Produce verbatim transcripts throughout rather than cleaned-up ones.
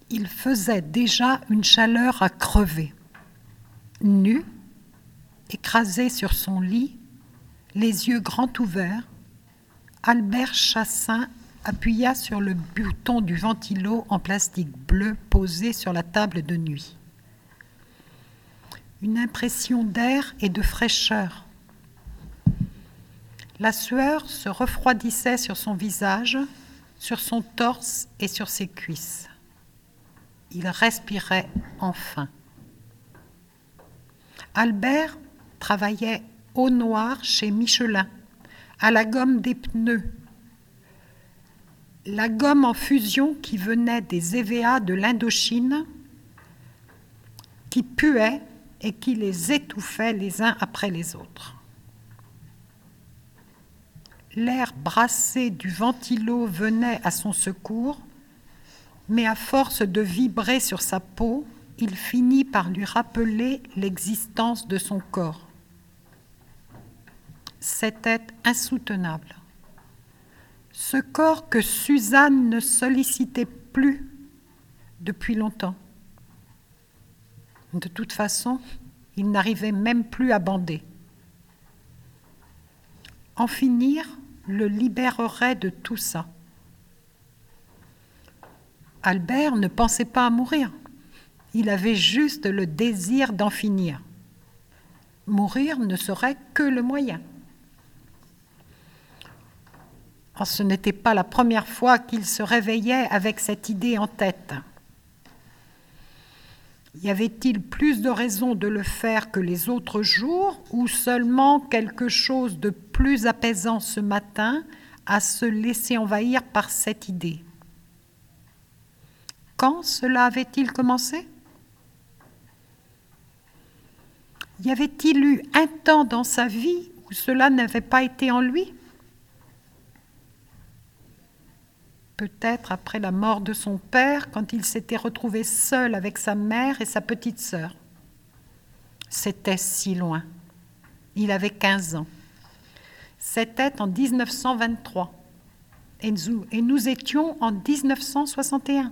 Il faisait déjà une chaleur à crever. Nu, écrasé sur son lit, les yeux grands ouverts, Albert Chassaing appuya sur le bouton du ventilo en plastique bleu posé sur la table de nuit. Une impression d'air et de fraîcheur. La sueur se refroidissait sur son visage, sur son torse et sur ses cuisses. Il respirait enfin. Albert travaillait au noir chez Michelin, à la gomme des pneus. La gomme en fusion qui venait des E V A de l'Indochine, qui puait et qui les étouffait les uns après les autres. L'air brassé du ventilo venait à son secours, mais à force de vibrer sur sa peau, il finit par lui rappeler l'existence de son corps. C'était insoutenable. Ce corps que Suzanne ne sollicitait plus depuis longtemps. De toute façon, il n'arrivait même plus à bander. En finir le libérerait de tout ça. Albert ne pensait pas à mourir. Il avait juste le désir d'en finir. Mourir ne serait que le moyen. Or, ce n'était pas la première fois qu'il se réveillait avec cette idée en tête. Y avait-il plus de raisons de le faire que les autres jours, ou seulement quelque chose de plus apaisant ce matin à se laisser envahir par cette idée? Quand cela avait-il commencé? Y avait-il eu un temps dans sa vie où cela n'avait pas été en lui? Peut-être après la mort de son père, quand il s'était retrouvé seul avec sa mère et sa petite sœur. C'était si loin. Il avait quinze ans. C'était en dix-neuf cent vingt-trois. Et nous, et nous étions en dix-neuf cent soixante et un.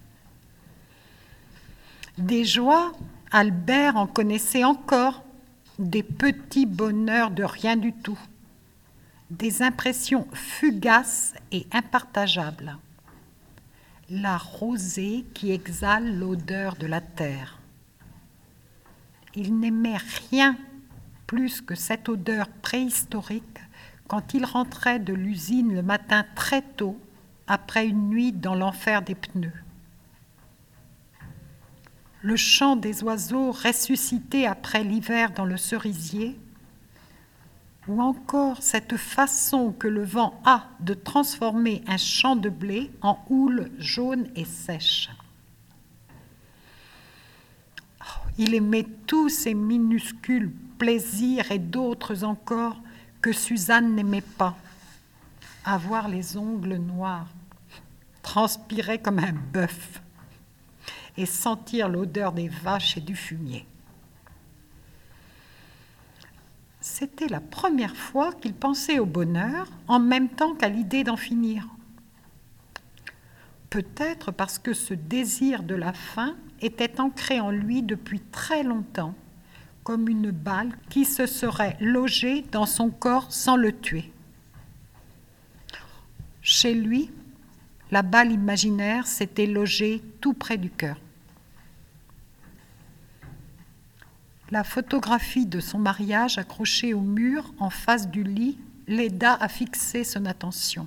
Des joies, Albert en connaissait encore, des petits bonheurs de rien du tout. Des impressions fugaces et impartageables. La rosée qui exhale l'odeur de la terre. Il n'aimait rien plus que cette odeur préhistorique quand il rentrait de l'usine le matin très tôt, après une nuit dans l'enfer des pneus. Le chant des oiseaux ressuscités après l'hiver dans le cerisier, ou encore cette façon que le vent a de transformer un champ de blé en houle jaune et sèche. Oh, il aimait tous ces minuscules plaisirs et d'autres encore que Suzanne n'aimait pas. Avoir les ongles noirs, transpirer comme un bœuf et sentir l'odeur des vaches et du fumier. C'était la première fois qu'il pensait au bonheur en même temps qu'à l'idée d'en finir. Peut-être parce que ce désir de la fin était ancré en lui depuis très longtemps, comme une balle qui se serait logée dans son corps sans le tuer. Chez lui, la balle imaginaire s'était logée tout près du cœur. La photographie de son mariage accrochée au mur en face du lit l'aida à fixer son attention.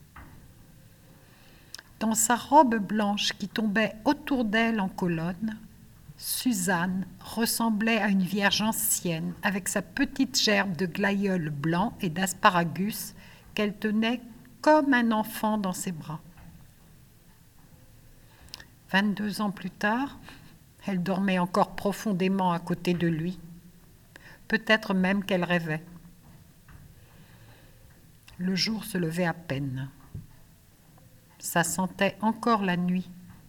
Dans sa robe blanche qui tombait autour d'elle en colonne, Suzanne ressemblait à une vierge ancienne avec sa petite gerbe de glaïeul blanc et d'asparagus qu'elle tenait comme un enfant dans ses bras. Vingt-deux ans plus tard, elle dormait encore profondément à côté de lui. Peut-être même qu'elle rêvait. Le jour se levait à peine. Ça sentait encore la nuit.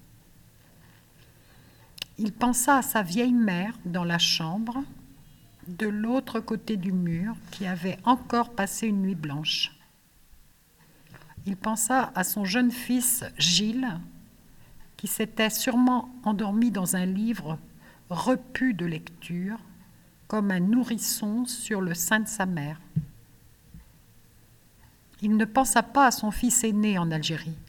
Il pensa à sa vieille mère dans la chambre, de l'autre côté du mur, qui avait encore passé une nuit blanche. Il pensa à son jeune fils Gilles, qui s'était sûrement endormi dans un livre repu de lecture, comme un nourrisson sur le sein de sa mère. Il ne pensa pas à son fils aîné en Algérie.